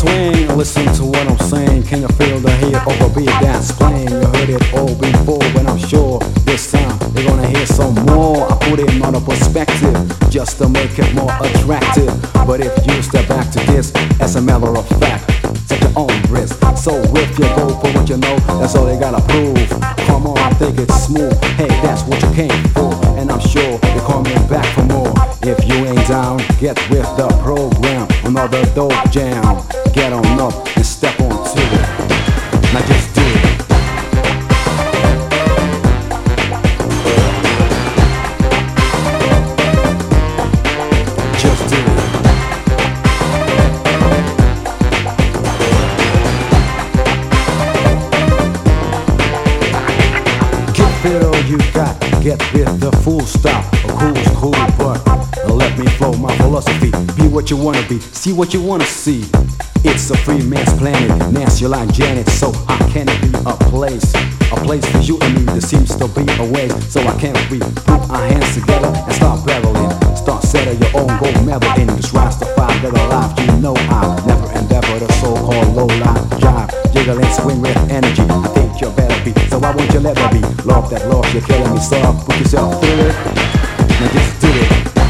swing, listen to what I'm saying. Can you feel the hit of the beat that's playing? You heard it all before, but I'm sure this time you're gonna hear some more. I put it on a perspective just to make it more attractive. But if you step back to this, as a matter of fact, take your own risk. So if you go for what you know, that's all you gotta prove. Come on, I think it's smooth. Hey, that's what you came for, and I'm sure you're coming back for more. If you ain't down, get with the program. Another dope jam. Get on up and step onto it. Now just do it. Just do it. Give it all you got. Get with the full stop. Cool's cool, but let me flow my philosophy. Be what you wanna be, see what you wanna see. It's a free man's planet, nasty like Janet. So how can it be a place for you and me? There seems to be a way, so I can't we put our hands together and start barreling. Start setting your own gold medal in this rise to find that alive. You know I never endeavor the so-called low-life jive. Jiggle and swing with energy, I think you better be. So why won't you let me be? Love that loss, you're killing me, so put yourself through it. Now just do it.